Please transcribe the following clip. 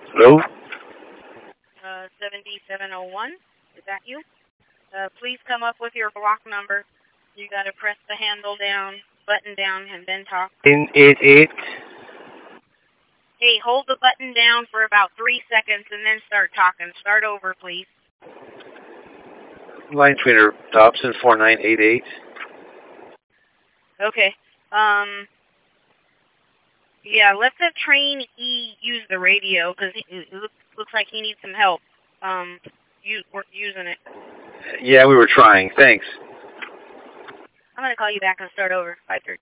Hello? 7701. Is that you? Please come up with your block number. You got to press the handle down, button down, and then talk. 988. Hey, hold the button down for about 3 seconds and then start talking. Start over, please. Line trainer Dobson 4988. Okay. Yeah, let the trainee use the radio because it looks like he needs some help. We're using it. Yeah, we were trying. Thanks. I'm going to call you back and start over. 5:30.